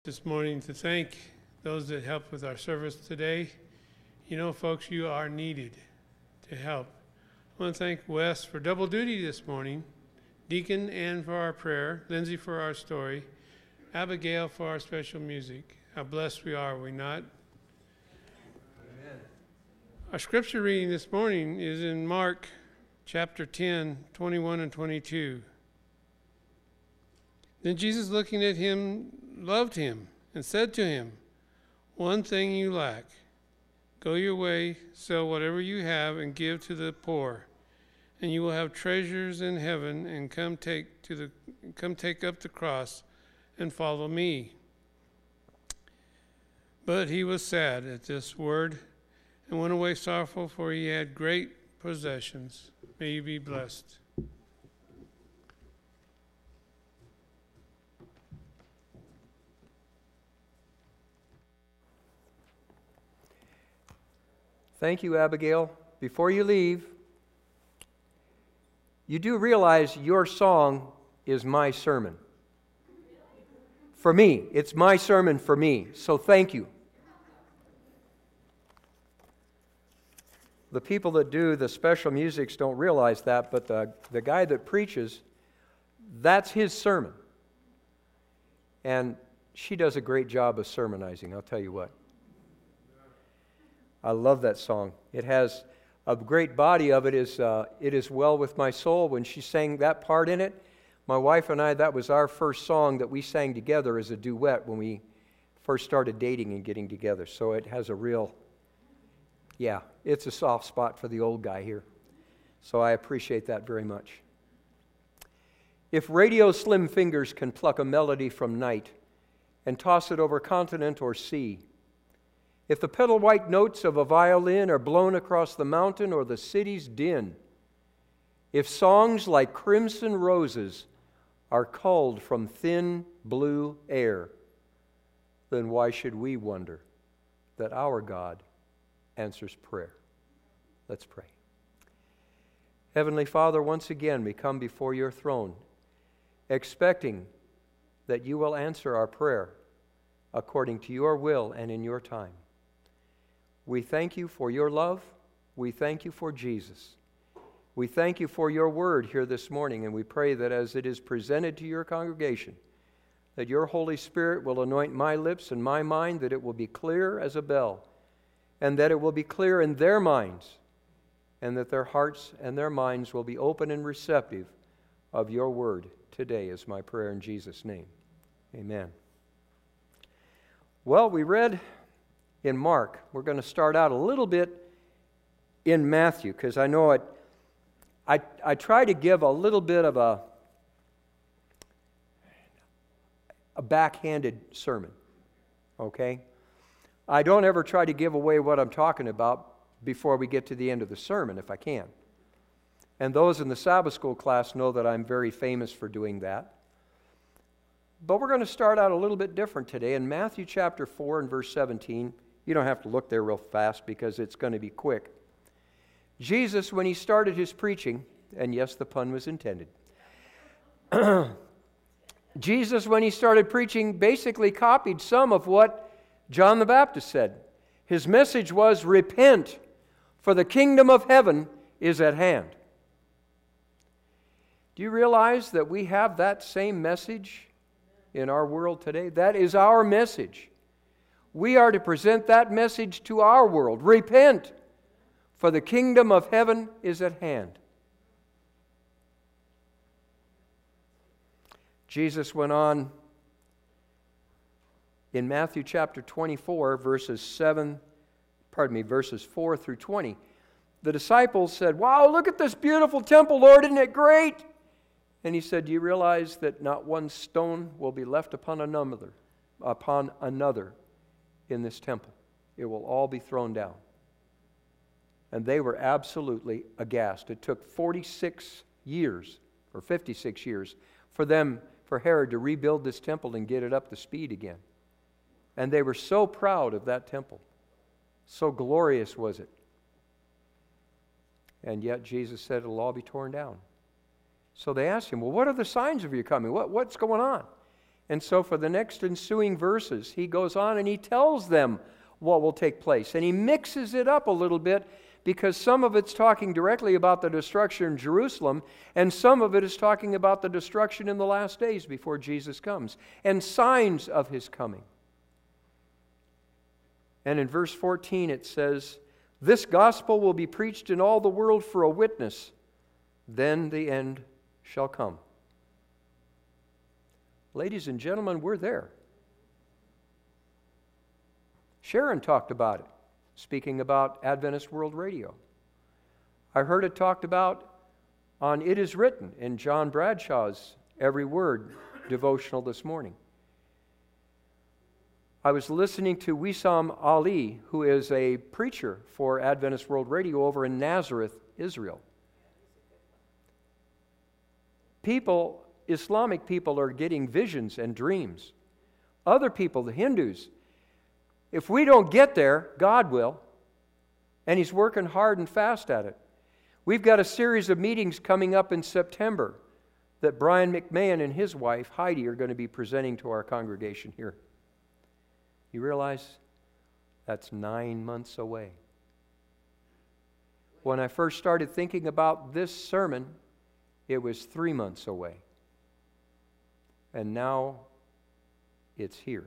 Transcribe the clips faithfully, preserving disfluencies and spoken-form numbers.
This morning to thank those that helped with our service today. You know, folks, you are needed to help. I want to thank Wes for double duty this morning, Deacon and for our prayer, Lindsay for our story, Abigail for our special music. How blessed we are, are we not? Amen. Our scripture reading this morning is in Mark chapter ten, twenty-one and twenty-two. Then Jesus, looking at him, loved him and said to him, "One thing you lack. Go your way, sell whatever you have and give to the poor, and you will have treasures in heaven, and come take to the come take up the cross and follow me." But he was sad at this word and went away sorrowful, for he had great possessions. May you be blessed. Thank you, Abigail. Before you leave, you do realize your song is my sermon. For me. It's my sermon for me. So thank you. The people that do the special musics don't realize that, but the, the guy that preaches, that's his sermon. And she does a great job of sermonizing, I'll tell you what. I love that song. It has a great body of it is uh, It Is Well With My Soul. When she sang that part in it, my wife and I, that was our first song that we sang together as a duet when we first started dating and getting together. So it has a real, yeah, it's a soft spot for the old guy here. So I appreciate that very much. If radio slim fingers can pluck a melody from night and toss it over continent or sea, if the petal-white notes of a violin are blown across the mountain or the city's din, if songs like crimson roses are culled from thin blue air, then why should we wonder that our God answers prayer? Let's pray. Heavenly Father, once again we come before your throne, expecting that you will answer our prayer according to your will and in your time. We thank you for your love. We thank you for Jesus. We thank you for your word here this morning, and we pray that as it is presented to your congregation, that your Holy Spirit will anoint my lips and my mind, that it will be clear as a bell, and that it will be clear in their minds, and that their hearts and their minds will be open and receptive of your word today, is my prayer in Jesus' name. Amen. Well, we read in Mark. We're going to start out a little bit in Matthew, because I know it. I I try to give a little bit of a a backhanded sermon. Okay? I don't ever try to give away what I'm talking about before we get to the end of the sermon, if I can. And those in the Sabbath school class know that I'm very famous for doing that. But we're going to start out a little bit different today in Matthew chapter four and verse seventeen. You don't have to look there real fast because it's going to be quick. Jesus, when he started his preaching, and yes, the pun was intended. Jesus, when he started preaching, basically copied some of what John the Baptist said. His message was, "Repent, for the kingdom of heaven is at hand." Do you realize that we have that same message in our world today? That is our message. We are to present that message to our world. Repent, for the kingdom of heaven is at hand. Jesus went on in Matthew chapter twenty-four, verses seven, pardon me, verses four through twenty. The disciples said, "Wow, look at this beautiful temple, Lord, isn't it great?" And he said, "Do you realize that not one stone will be left upon another, upon another in this temple? It will all be thrown down." And they were absolutely aghast. It took forty-six years, or fifty-six years, for them, for Herod to rebuild this temple and get it up to speed again. And they were so proud of that temple. So glorious was it. And yet Jesus said it'll all be torn down. So they asked him, "Well, what are the signs of your coming? What, what's going on?" And so for the next ensuing verses, he goes on and he tells them what will take place. And he mixes it up a little bit because some of it's talking directly about the destruction in Jerusalem, and some of it is talking about the destruction in the last days before Jesus comes, and signs of his coming. And in verse fourteen it says, "This gospel will be preached in all the world for a witness, then the end shall come." Ladies and gentlemen, we're there. Sharon talked about it, speaking about Adventist World Radio. I heard it talked about on It Is Written in John Bradshaw's Every Word devotional this morning. I was listening to Wissam Ali, who is a preacher for Adventist World Radio over in Nazareth, Israel. People, Islamic people, are getting visions and dreams. Other people, the Hindus, if we don't get there, God will. And He's working hard and fast at it. We've got a series of meetings coming up in September that Brian McMahon and his wife, Heidi, are going to be presenting to our congregation here. You realize that's nine months away. When I first started thinking about this sermon, it was three months away. And now it's here.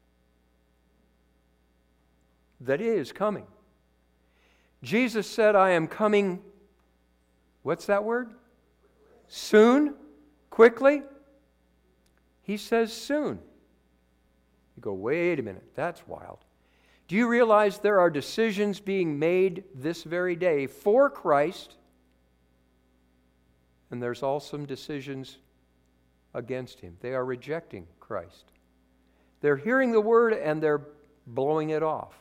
That is coming. Jesus said, "I am coming," what's that word? Soon? Quickly? He says soon. You go, wait a minute, that's wild. Do you realize there are decisions being made this very day for Christ, and there's also some decisions against Him? They are rejecting Christ. They're hearing the word and they're blowing it off.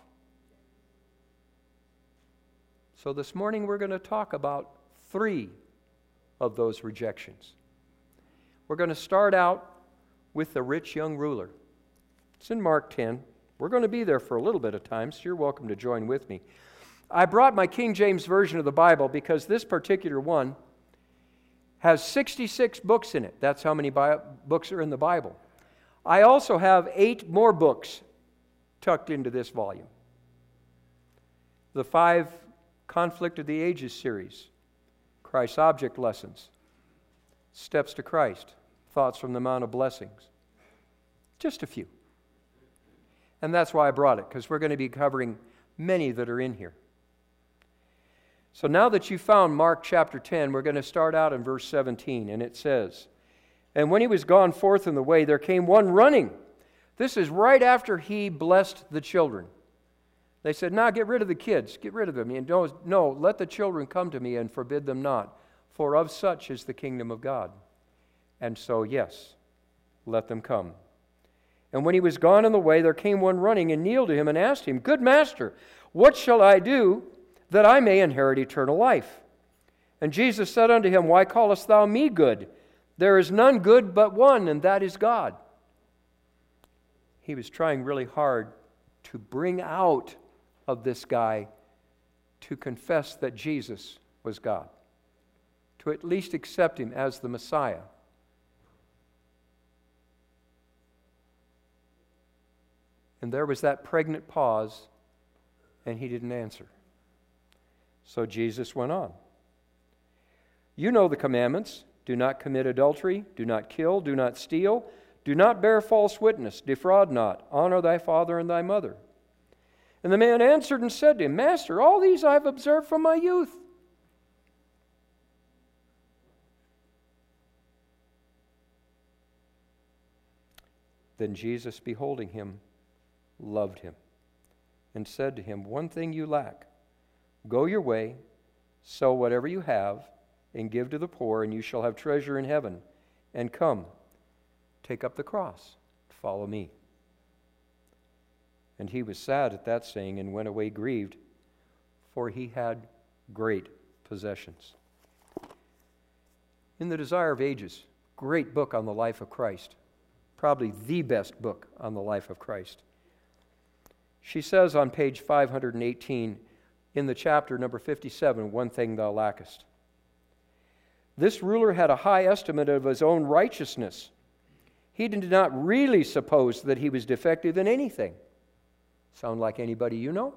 So this morning we're going to talk about three of those rejections. We're going to start out with the rich young ruler. It's in Mark ten. We're going to be there for a little bit of time, so you're welcome to join with me. I brought my King James Version of the Bible because this particular one has sixty-six books in it. That's how many bi- books are in the Bible. I also have eight more books tucked into this volume. The five Conflict of the Ages series, Christ's Object Lessons, Steps to Christ, Thoughts from the Mount of Blessings. Just a few. And that's why I brought it, because we're going to be covering many that are in here. So now that you found Mark chapter ten, we're going to start out in verse seventeen, and it says, "And when he was gone forth in the way, there came one running." This is right after he blessed the children. They said, "Now get rid of the kids, get rid of them. And no, no, let the children come to me and forbid them not, for of such is the kingdom of God." And so, yes, let them come. "And when he was gone in the way, there came one running and kneeled to him and asked him, 'Good master, what shall I do that I may inherit eternal life?' And Jesus said unto him, 'Why callest thou me good? There is none good but one, and that is God.'" He was trying really hard to bring out of this guy to confess that Jesus was God, to at least accept Him as the Messiah. And there was that pregnant pause, and he didn't answer. So Jesus went on. "You know the commandments. Do not commit adultery, do not kill, do not steal, do not bear false witness, defraud not, honor thy father and thy mother." And the man answered and said to him, "Master, all these I have observed from my youth." Then Jesus, beholding him, loved him, and said to him, "One thing you lack. Go your way, sell whatever you have, and give to the poor, and you shall have treasure in heaven. And come, take up the cross, follow me." And he was sad at that saying, and went away grieved, for he had great possessions. In The Desire of Ages, great book on the life of Christ, probably the best book on the life of Christ. She says on page five hundred eighteen, in the chapter number fifty-seven, "One thing thou lackest." "This ruler had a high estimate of his own righteousness, He did not really suppose that he was defective in anything. Sound like anybody you know?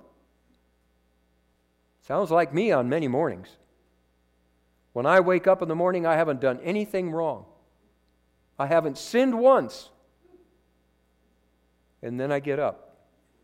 Sounds like me on many mornings. When I wake up in the morning, I haven't done anything wrong. I haven't sinned once. And then I get up.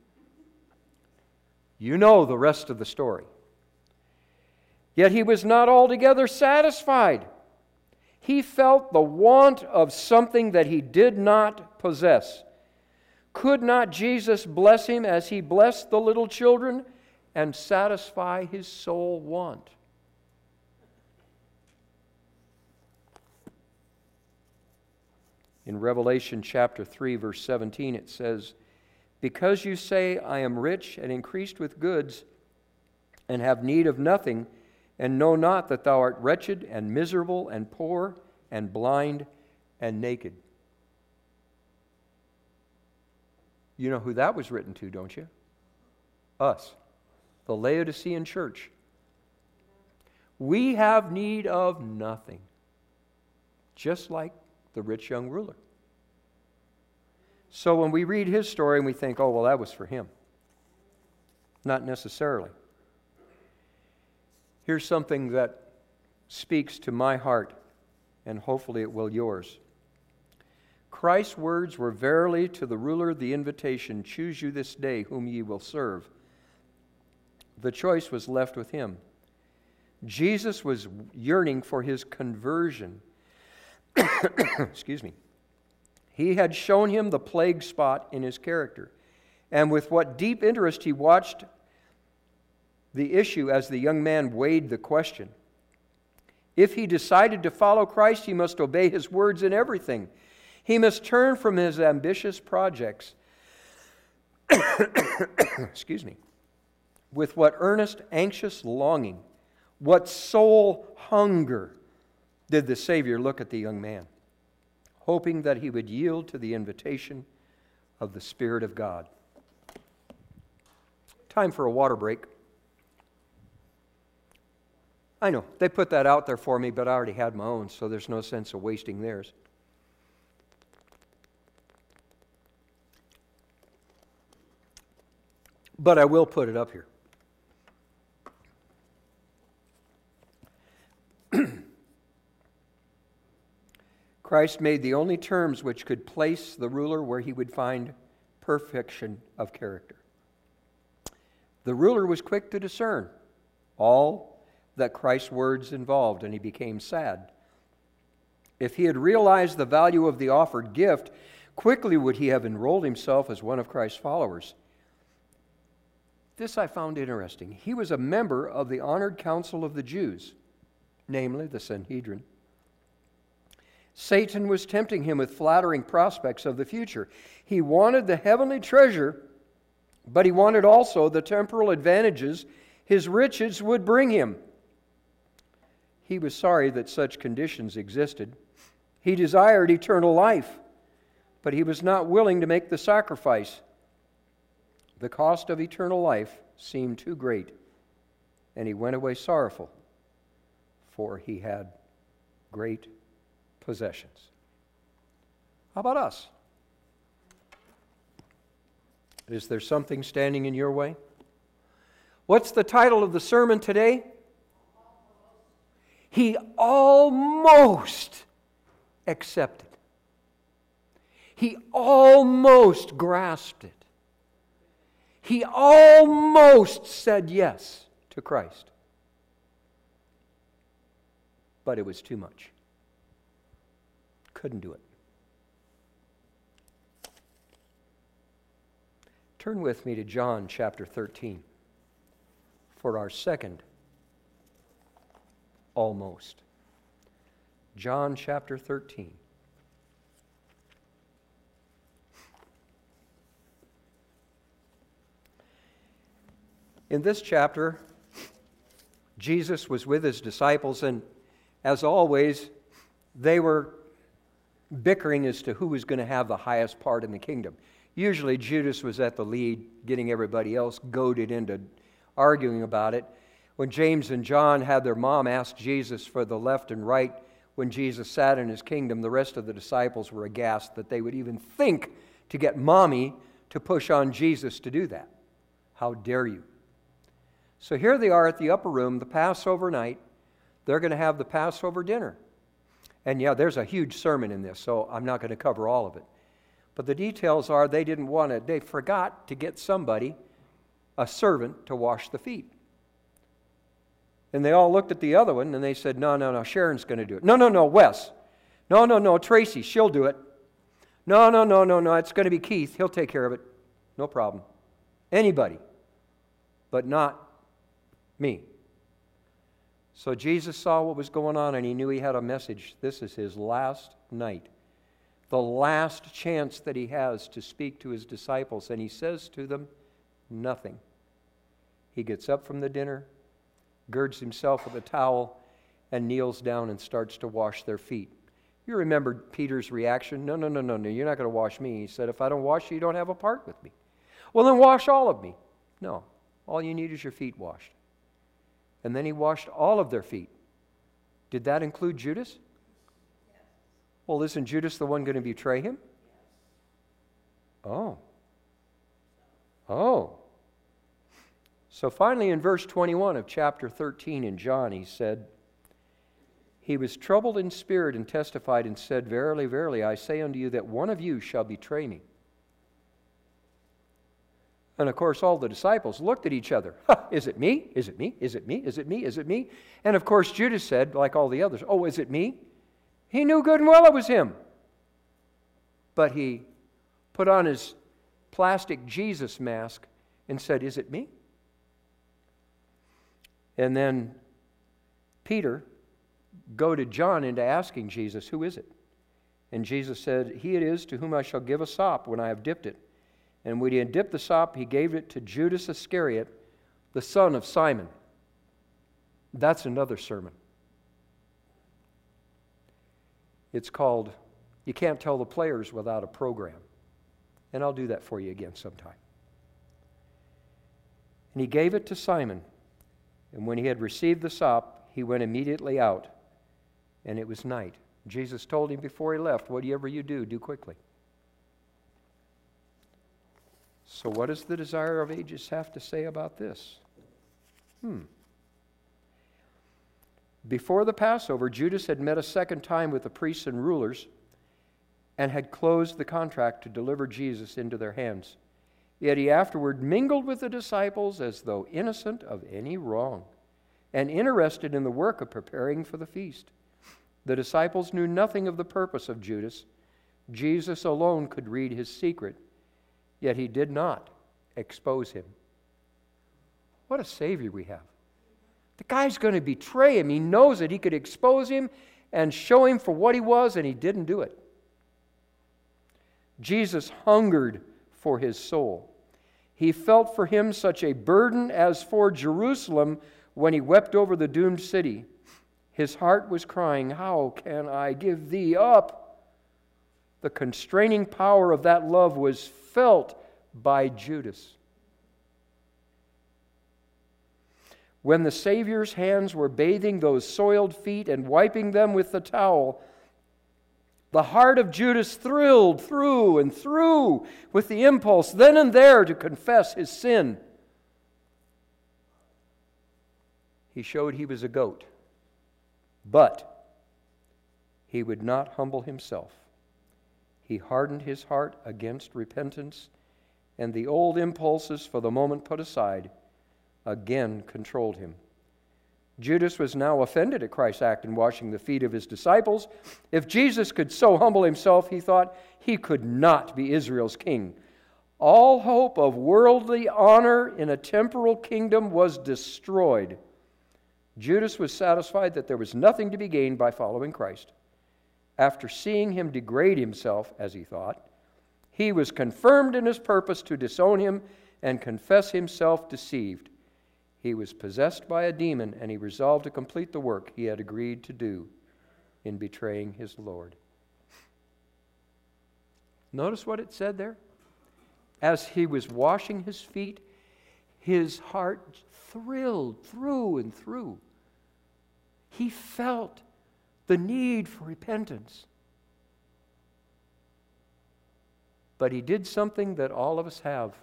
You know the rest of the story. Yet he was not altogether satisfied. He felt the want of something that he did not possess. Could not Jesus bless him as he blessed the little children and satisfy his soul want? In Revelation chapter three, verse seventeen, it says, "Because you say, I am rich and increased with goods, and have need of nothing, and know not that thou art wretched and miserable and poor and blind and naked." You know who that was written to, don't you? Us, the Laodicean church. We have need of nothing, just like the rich young ruler. So when we read his story and we think, oh, well, that was for him. Not necessarily. Here's something that speaks to my heart, and hopefully it will yours. Christ's words were verily to the ruler the invitation, choose you this day whom ye will serve. The choice was left with him. Jesus was yearning for his conversion. Excuse me. He had shown him the plague spot in his character, and with what deep interest he watched the issue as the young man weighed the question. If he decided to follow Christ, he must obey his words in everything. He must turn from his ambitious projects. Excuse me. With what earnest, anxious longing, what soul hunger did the Savior look at the young man, hoping that he would yield to the invitation of the Spirit of God. Time for a water break. I know, they put that out there for me, but I already had my own, so there's no sense of wasting theirs. But I will put it up here. Christ made the only terms which could place the ruler where he would find perfection of character. The ruler was quick to discern all that Christ's words involved, and he became sad. If he had realized the value of the offered gift, quickly would he have enrolled himself as one of Christ's followers. This I found interesting. He was a member of the honored council of the Jews, namely the Sanhedrin. Satan was tempting him with flattering prospects of the future. He wanted the heavenly treasure, but he wanted also the temporal advantages his riches would bring him. He was sorry that such conditions existed. He desired eternal life, but he was not willing to make the sacrifice. The cost of eternal life seemed too great, and he went away sorrowful, for he had great possessions. How about us? Is there something standing in your way? What's the title of the sermon today? He almost accepted. He almost grasped it. He almost said yes to Christ. But it was too much. Couldn't do it. Turn with me to John chapter thirteen for our second almost. John chapter thirteen. In this chapter, Jesus was with his disciples, and as always, they were bickering as to who was going to have the highest part in the kingdom. Usually Judas was at the lead, getting everybody else goaded into arguing about it. When James and John had their mom ask Jesus for the left and right when Jesus sat in his kingdom, the rest of the disciples were aghast that they would even think to get mommy to push on Jesus to do that. How dare you? So here they are at the upper room, the Passover night. They're going to have the Passover dinner. And yeah, there's a huge sermon in this, so I'm not going to cover all of it. But the details are they didn't want to, they forgot to get somebody, a servant, to wash the feet. And they all looked at the other one and they said, no, no, no, Sharon's going to do it. No, no, no, Wes. No, no, no, Tracy, she'll do it. No, no, no, no, no, it's going to be Keith. He'll take care of it. No problem. Anybody, but not me. So Jesus saw what was going on and he knew he had a message. This is his last night, the last chance that he has to speak to his disciples. And he says to them, nothing. He gets up from the dinner, girds himself with a towel, and kneels down and starts to wash their feet. You remember Peter's reaction? No, no, no, no, no, you're not going to wash me. He said, if I don't wash you, you don't have a part with me. Well, then wash all of me. No, all you need is your feet washed. And then he washed all of their feet. Did that include Judas? Well, isn't Judas the one going to betray him? Oh. Oh. So finally in verse twenty-one of chapter thirteen in John, he said, he was troubled in spirit and testified and said, verily, verily, I say unto you that one of you shall betray me. And of course, all the disciples looked at each other. Is it me? Is it me? Is it me? Is it me? Is it me? And of course, Judas said, like all the others, oh, is it me? He knew good and well it was him. But he put on his plastic Jesus mask and said, is it me? And then Peter goaded John into asking Jesus, who is it? And Jesus said, he it is to whom I shall give a sop when I have dipped it. And when he had dipped the sop, he gave it to Judas Iscariot, the son of Simon. That's another sermon. It's called, You Can't Tell the Players Without a Program. And I'll do that for you again sometime. And he gave it to Simon. And when he had received the sop, he went immediately out. And it was night. Jesus told him before he left, whatever you do, do quickly. So what does the Desire of Ages have to say about this? Hmm. Before the Passover, Judas had met a second time with the priests and rulers and had closed the contract to deliver Jesus into their hands. Yet he afterward mingled with the disciples as though innocent of any wrong and interested in the work of preparing for the feast. The disciples knew nothing of the purpose of Judas. Jesus alone could read his secret, yet he did not expose him. What a Savior we have. The guy's going to betray him. He knows it. He could expose him and show him for what he was, and he didn't do it. Jesus hungered for his soul. He felt for him such a burden as for Jerusalem when he wept over the doomed city. His heart was crying, how can I give thee up? The constraining power of that love was felt by Judas. When the Savior's hands were bathing those soiled feet and wiping them with the towel, the heart of Judas thrilled through and through with the impulse then and there to confess his sin. He showed he was a goat, but he would not humble himself. He hardened his heart against repentance, and the old impulses, for the moment put aside, again controlled him. Judas was now offended at Christ's act in washing the feet of his disciples. If Jesus could so humble himself, he thought, he could not be Israel's king. All hope of worldly honor in a temporal kingdom was destroyed. Judas was satisfied that there was nothing to be gained by following Christ. After seeing him degrade himself, as he thought, he was confirmed in his purpose to disown him and confess himself deceived. He was possessed by a demon, and he resolved to complete the work he had agreed to do in betraying his Lord. Notice what it said there? As he was washing his feet, his heart thrilled through and through. He felt the need for repentance. But he did something that all of us have.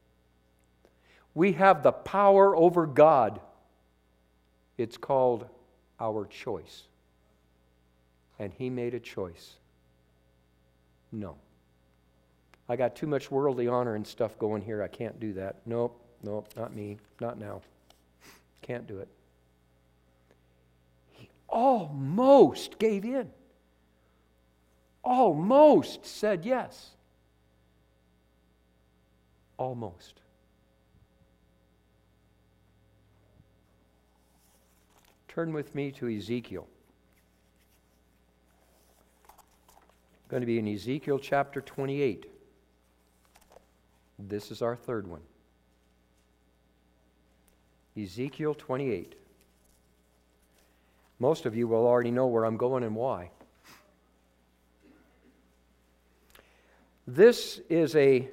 We have the power over God. It's called our choice. And he made a choice. No. I got too much worldly honor and stuff going here. I can't do that. Nope, nope, not me. Not now. Can't do it. He almost gave in. Almost said yes. Almost. Turn with me to Ezekiel. Going to be in Ezekiel chapter twenty-eight. This is our third one. Ezekiel twenty-eight. Most of you will already know where I'm going and why. This is a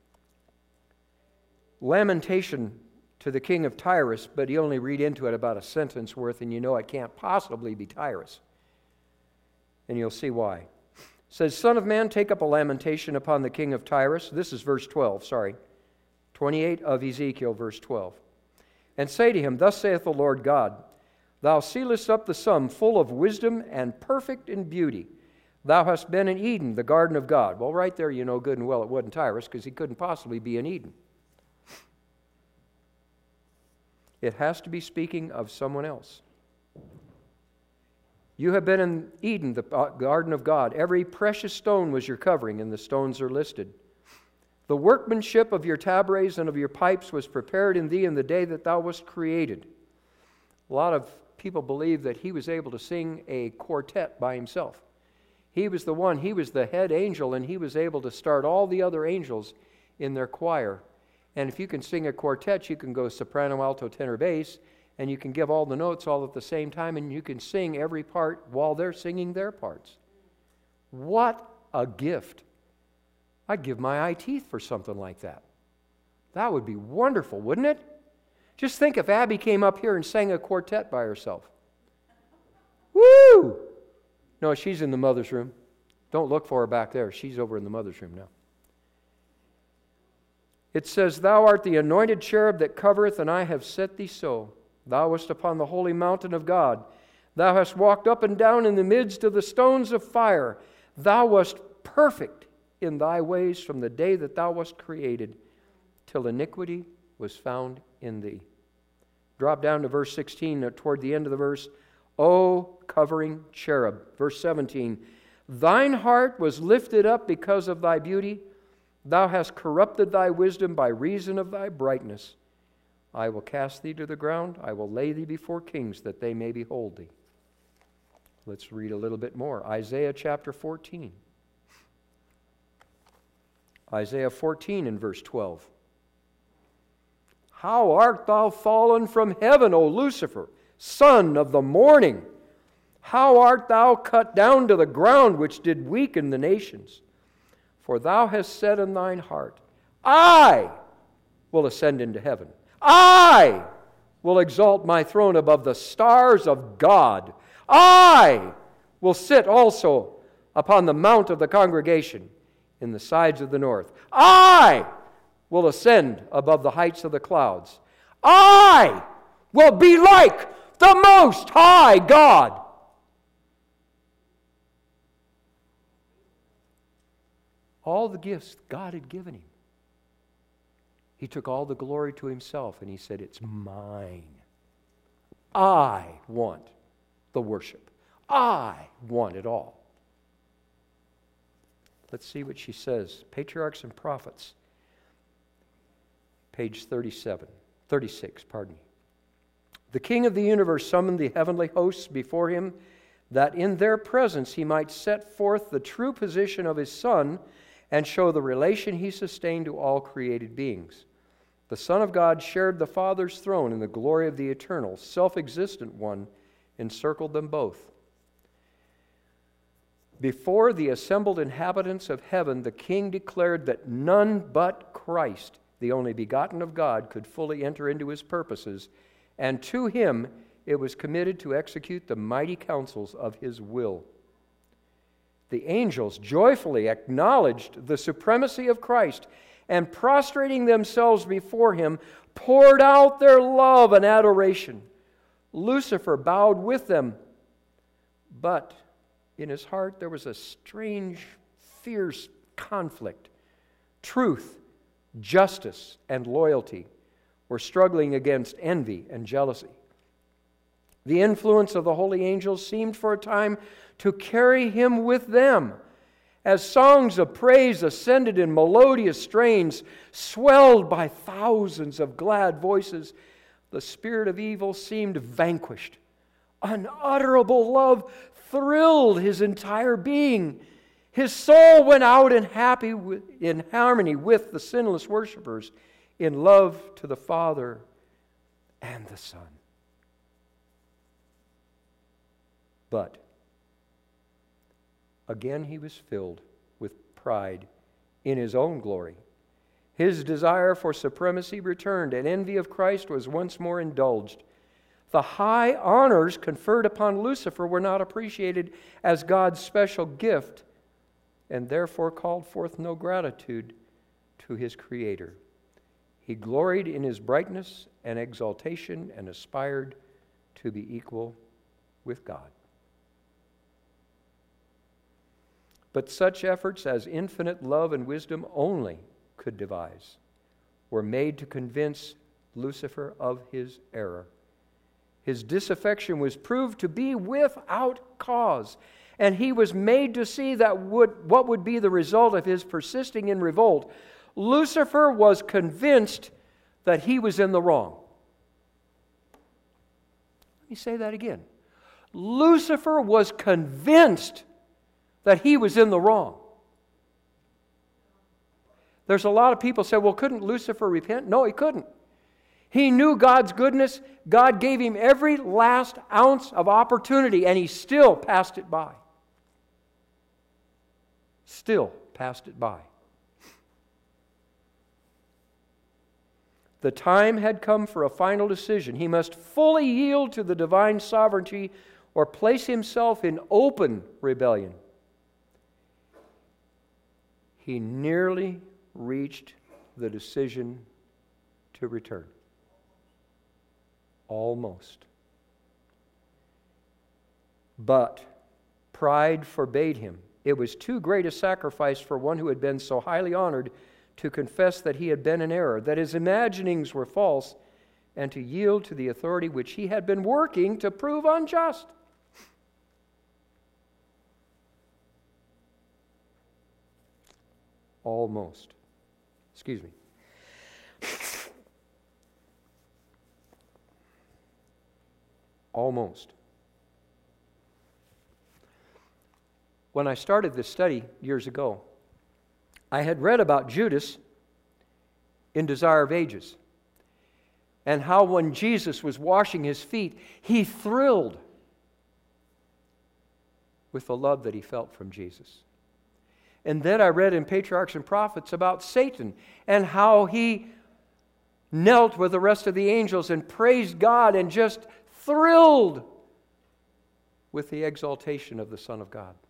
lamentation to the king of Tyrus, but you only read into it about a sentence worth, and you know it can't possibly be Tyrus. And you'll see why. It says, Son of man, take up a lamentation upon the king of Tyrus. This is verse twelve, sorry. twenty-eight of Ezekiel, verse twelve. And say to him, Thus saith the Lord God, Thou sealest up the sum full of wisdom and perfect in beauty. Thou hast been in Eden, the garden of God. Well, right there you know good and well it wasn't Tyrus, because he couldn't possibly be in Eden. It has to be speaking of someone else. You have been in Eden, the garden of God. Every precious stone was your covering, and the stones are listed. The workmanship of your tabrets and of your pipes was prepared in thee in the day that thou wast created. A lot of people believe that he was able to sing a quartet by himself. He was the one, he was the head angel, and he was able to start all the other angels in their choir. And if you can sing a quartet, you can go soprano, alto, tenor, bass, and you can give all the notes all at the same time, and you can sing every part while they're singing their parts. What a gift. I'd give my eye teeth for something like that. That would be wonderful, wouldn't it? Just think if Abby came up here and sang a quartet by herself. Woo! No, she's in the mother's room. Don't look for her back there. She's over in the mother's room now. It says, Thou art the anointed cherub that covereth, and I have set thee so. Thou wast upon the holy mountain of God. Thou hast walked up and down in the midst of the stones of fire. Thou wast perfect in thy ways from the day that thou wast created, till iniquity was found in thee. Drop down to verse sixteen, toward the end of the verse. O covering cherub. Verse seventeen. Thine heart was lifted up because of thy beauty. Thou hast corrupted thy wisdom by reason of thy brightness. I will cast thee to the ground. I will lay thee before kings, that they may behold thee. Let's read a little bit more. Isaiah chapter fourteen. Isaiah fourteen and verse twelve. How art thou fallen from heaven, O Lucifer, son of the morning? How art thou cut down to the ground, which did weaken the nations? For thou hast said in thine heart, I will ascend into heaven. I will exalt my throne above the stars of God. I will sit also upon the mount of the congregation in the sides of the north. I will ascend above the heights of the clouds. I will be like the Most High God. All the gifts God had given him. He took all the glory to himself and he said, it's mine. I want the worship. I want it all. Let's see what she says. Patriarchs and Prophets. Page thirty-seven, thirty-six, pardon me. The King of the universe summoned the heavenly hosts before him, that in their presence he might set forth the true position of his Son and show the relation he sustained to all created beings. The Son of God shared the Father's throne, and the glory of the eternal, self-existent one encircled them both. Before the assembled inhabitants of heaven, the King declared that none but Christ, the only begotten of God, could fully enter into his purposes, and to him it was committed to execute the mighty counsels of his will. The angels joyfully acknowledged the supremacy of Christ and, prostrating themselves before him, poured out their love and adoration. Lucifer bowed with them, but in his heart there was a strange, fierce conflict. Truth, justice, and loyalty were struggling against envy and jealousy. The influence of the holy angels seemed for a time to carry him with them. As songs of praise ascended in melodious strains, swelled by thousands of glad voices, the spirit of evil seemed vanquished. Unutterable love thrilled his entire being. His soul went out in happy, in harmony with the sinless worshipers, in love to the Father and the Son. But again he was filled with pride in his own glory. His desire for supremacy returned, and envy of Christ was once more indulged. The high honors conferred upon Lucifer were not appreciated as God's special gift, and therefore called forth no gratitude to his Creator. He gloried in his brightness and exaltation and aspired to be equal with God. But such efforts as infinite love and wisdom only could devise were made to convince Lucifer of his error. His disaffection was proved to be without cause, and he was made to see that would, what would be the result of his persisting in revolt. Lucifer was convinced that he was in the wrong. Let me say that again. Lucifer was convinced that he was in the wrong. There's a lot of people say, well, couldn't Lucifer repent? No, he couldn't. He knew God's goodness. God gave him every last ounce of opportunity, and he still passed it by. Still passed it by. The time had come for a final decision. He must fully yield to the divine sovereignty or place himself in open rebellion. He nearly reached the decision to return. Almost. But pride forbade him. It was too great a sacrifice for one who had been so highly honored to confess that he had been in error, that his imaginings were false, and to yield to the authority which he had been working to prove unjust. Almost. Excuse me. Almost. When I started this study years ago, I had read about Judas in Desire of Ages, and how when Jesus was washing his feet, he thrilled with the love that he felt from Jesus. And then I read in Patriarchs and Prophets about Satan and how he knelt with the rest of the angels and praised God and just thrilled with the exaltation of the Son of God.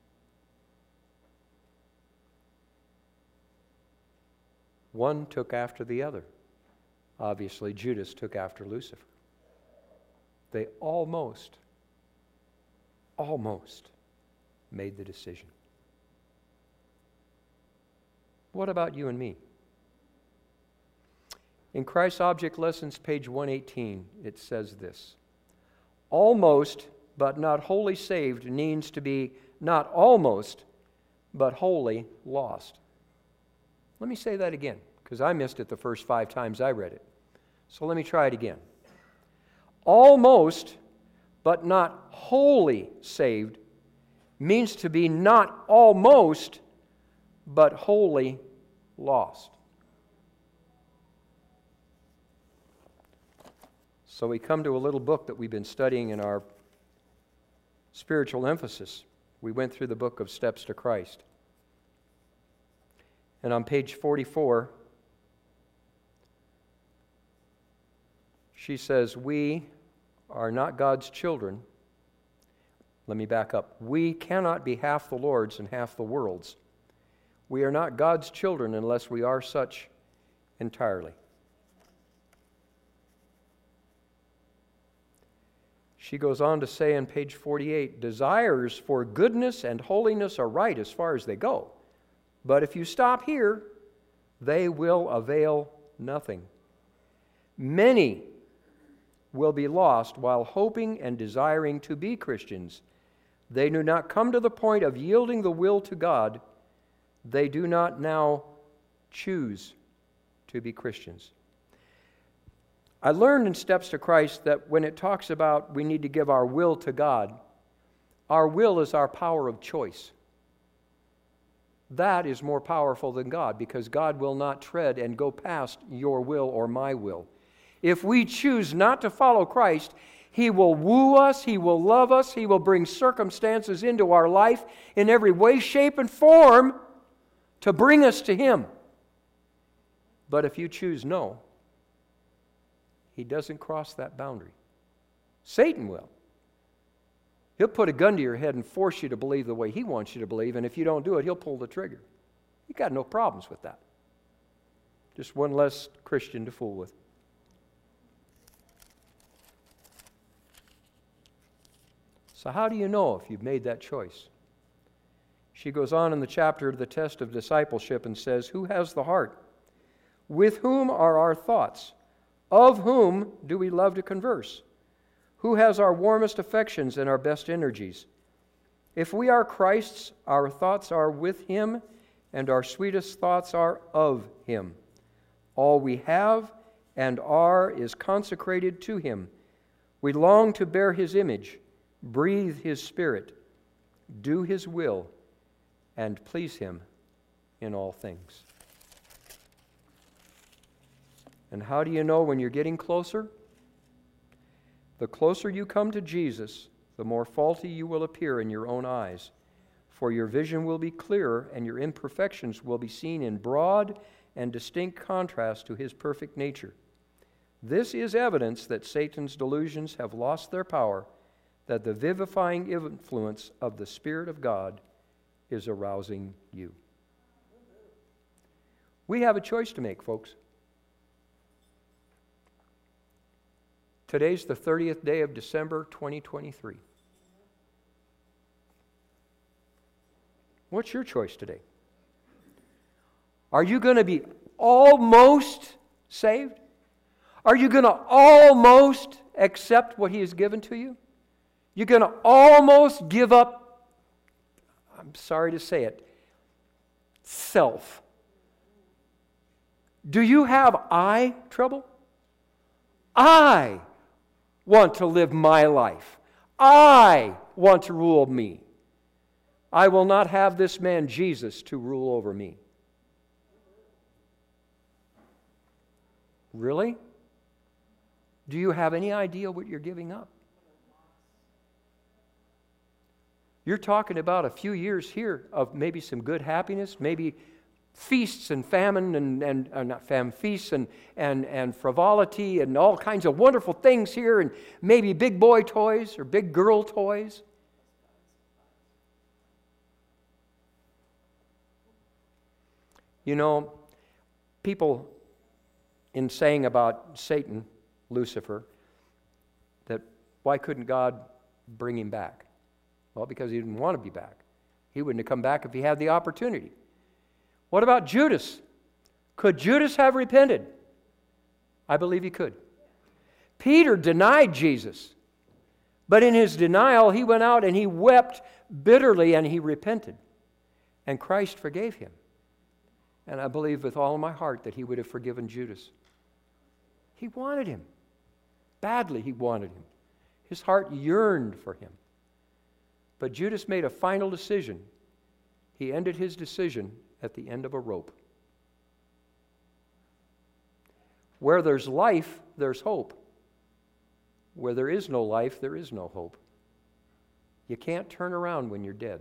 One took after the other. Obviously, Judas took after Lucifer. They almost, almost made the decision. What about you and me? In Christ's Object Lessons, page one eighteen, it says this: almost, but not wholly saved, means to be not almost, but wholly lost. Let me say that again, because I missed it the first five times I read it. So let me try it again. Almost, but not wholly saved, means to be not almost, but wholly lost. So we come to a little book that we've been studying in our spiritual emphasis. We went through the book of Steps to Christ. And on page forty-four, she says, we are not God's children. Let me back up. We cannot be half the Lord's and half the world's. We are not God's children unless we are such entirely. She goes on to say on page forty-eight, desires for goodness and holiness are right as far as they go. But if you stop here, they will avail nothing. Many will be lost while hoping and desiring to be Christians. They do not come to the point of yielding the will to God. They do not now choose to be Christians. I learned in Steps to Christ that when it talks about we need to give our will to God, our will is our power of choice. That is more powerful than God, because God will not tread and go past your will or my will. If we choose not to follow Christ, He will woo us, He will love us, He will bring circumstances into our life in every way, shape, and form to bring us to Him. But if you choose no, He doesn't cross that boundary. Satan will. He'll put a gun to your head and force you to believe the way he wants you to believe, and if you don't do it, he'll pull the trigger. You've got no problems with that. Just one less Christian to fool with. So how do you know if you've made that choice? She goes on in the chapter of the test of discipleship and says, who has the heart? With whom are our thoughts? Of whom do we love to converse? Who has our warmest affections and our best energies? If we are Christ's, our thoughts are with Him, and our sweetest thoughts are of Him. All we have and are is consecrated to Him. We long to bear His image, breathe His Spirit, do His will, and please Him in all things. And how do you know when you're getting closer? The closer you come to Jesus, the more faulty you will appear in your own eyes. For your vision will be clearer, and your imperfections will be seen in broad and distinct contrast to His perfect nature. This is evidence that Satan's delusions have lost their power, that the vivifying influence of the Spirit of God is arousing you. We have a choice to make, folks. Today's the thirtieth day of December, twenty twenty-three. What's your choice today? Are you going to be almost saved? Are you going to almost accept what He has given to you? You're going to almost give up, I'm sorry to say it, self. Do you have I trouble? I want to live my life. I want to rule me. I will not have this man Jesus to rule over me. Really? Do you have any idea what you're giving up? You're talking about a few years here of maybe some good happiness, maybe feasts and famine and, and uh, not famine, feasts and, and, and frivolity and all kinds of wonderful things here, and maybe big boy toys or big girl toys. You know, people in saying about Satan, Lucifer, that why couldn't God bring him back? Well, because He didn't want to be back. He wouldn't have come back if He had the opportunity. What about Judas? Could Judas have repented? I believe he could. Peter denied Jesus, but in his denial, he went out and he wept bitterly and he repented. And Christ forgave him. And I believe with all my heart that He would have forgiven Judas. He wanted him. Badly he wanted him. His heart yearned for him. But Judas made a final decision. He ended his decision at the end of a rope. Where there's life, there's hope. Where there is no life, there is no hope. You can't turn around when you're dead.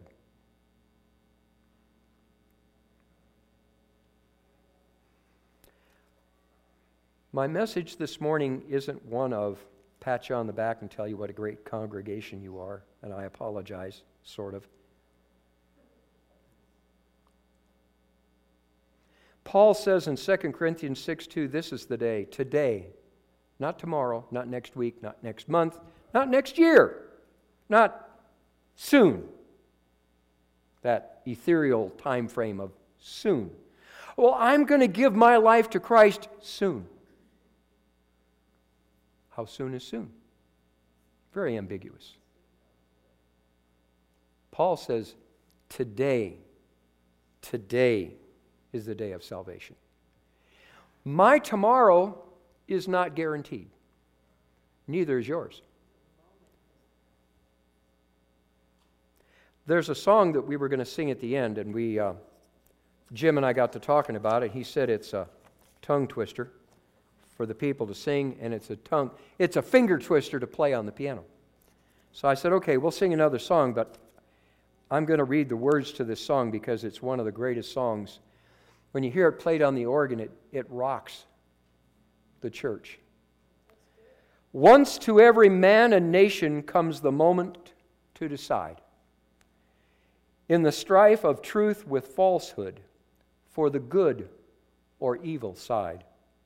My message this morning isn't one of pat you on the back and tell you what a great congregation you are, and I apologize, sort of. Paul says in Second Corinthians six two, this is the day, today, not tomorrow, not next week, not next month, not next year, not soon. That ethereal time frame of soon. Well, I'm going to give my life to Christ soon. How soon is soon? Very ambiguous. Paul says, today, today is the day of salvation. My tomorrow is not guaranteed. Neither is yours. There's a song that we were going to sing at the end, and we, uh, Jim and I got to talking about it. He said it's a tongue twister for the people to sing, and it's a tongue, it's a finger twister to play on the piano. So I said, okay, we'll sing another song, but I'm going to read the words to this song because it's one of the greatest songs. When you hear it played on the organ, it, it rocks the church. Once to every man and nation comes the moment to decide. In the strife of truth with falsehood, for the good or evil side.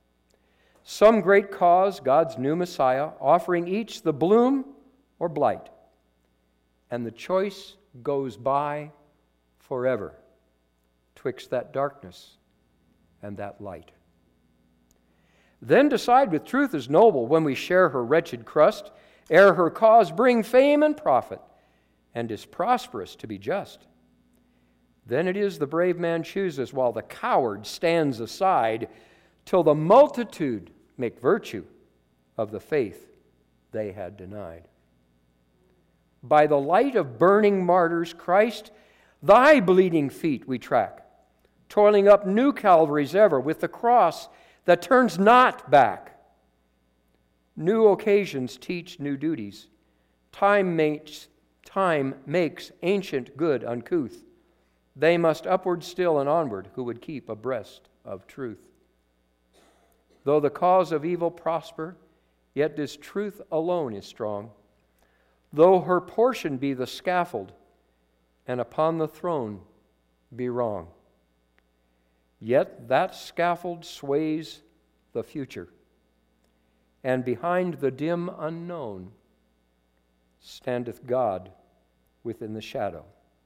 Some great cause, God's new Messiah, offering each the bloom or blight. And the choice goes by forever, twixt that darkness and that light. Then decide with truth is noble when we share her wretched crust, ere her cause bring fame and profit, and is prosperous to be just. Then it is the brave man chooses, while the coward stands aside, till the multitude make virtue of the faith they had denied. By the light of burning martyrs, Christ, thy bleeding feet we track, toiling up new Calvaries ever with the cross that turns not back. New occasions teach new duties. Time makes, time makes ancient good uncouth. They must upward still and onward who would keep abreast of truth. Though the cause of evil prosper, yet this truth alone is strong. Though her portion be the scaffold, and upon the throne be wrong, yet that scaffold sways the future, and behind the dim unknown standeth God within the shadow,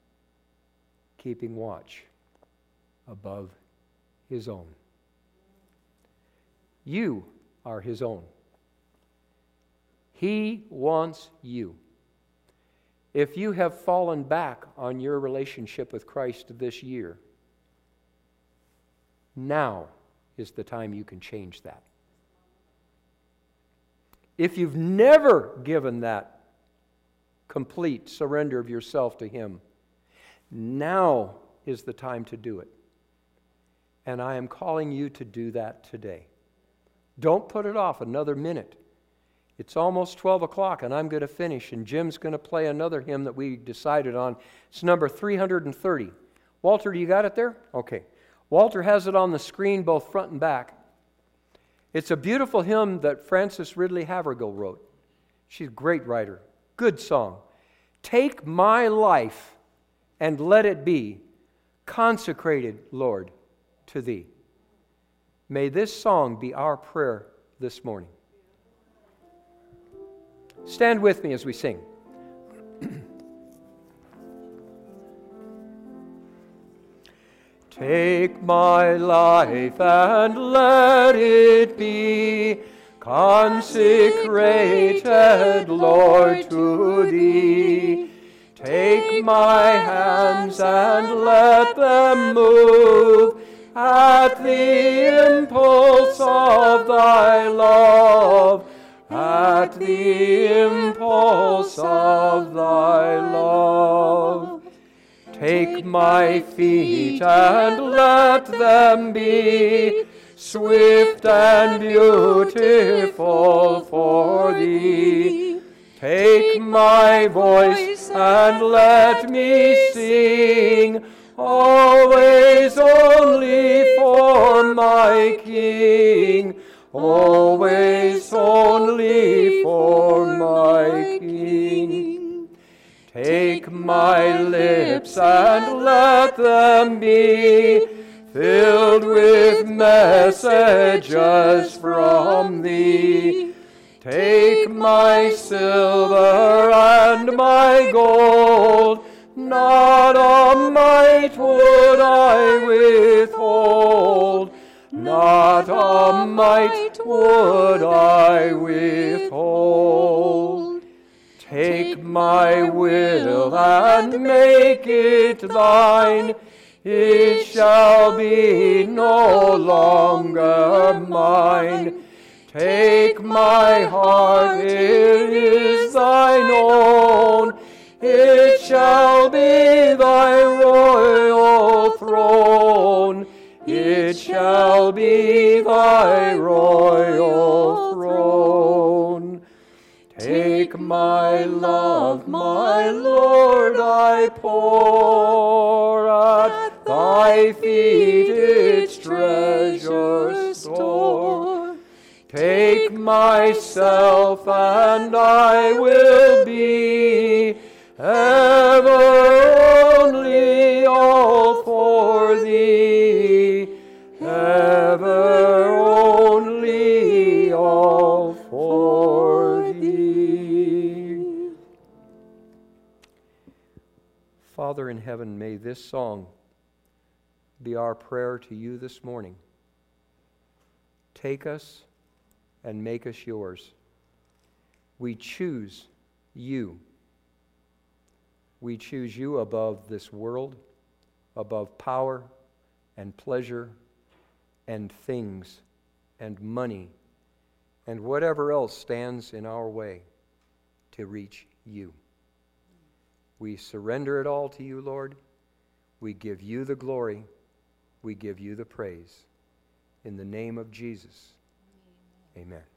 keeping watch above his own. You are his own. He wants you. If you have fallen back on your relationship with Christ this year, now is the time you can change that. If you've never given that complete surrender of yourself to him, now is the time to do it. And I am calling you to do that today. Don't put it off another minute. It's almost twelve o'clock and I'm going to finish, and Jim's going to play another hymn that we decided on. It's number three hundred thirty. Walter, do you got it there? Okay. Walter has it on the screen both front and back. It's a beautiful hymn that Frances Ridley Havergal wrote. She's a great writer. Good song. Take my life and let it be consecrated, Lord, to thee. May this song be our prayer this morning. Stand with me as we sing. Take my life and let it be consecrated, Lord, to thee. Take my hands and let them move at the impulse of thy love, at the impulse of thy love. Take my feet and let them be swift and beautiful for thee. Take my voice and let me sing, always only for my King, always only for my King. Take my lips and let them be filled with messages from Thee. Take my silver and my gold, not a mite would I withhold, not a mite would I withhold. Take my will and make it Thine, it shall be no longer mine. Take my heart, it is Thine own, it shall be Thy royal throne, it shall be Thy royal throne. Take my love, my Lord, I pour at Thy feet its treasure store. Take myself and I will be ever only all for Thee, ever only all for Thee. Father in heaven, may this song be our prayer to You this morning. Take us and make us Yours. We choose You. We choose You above this world, above power and pleasure and things and money and whatever else stands in our way to reach You. We surrender it all to You, Lord. We give You the glory. We give You the praise. In the name of Jesus. Amen.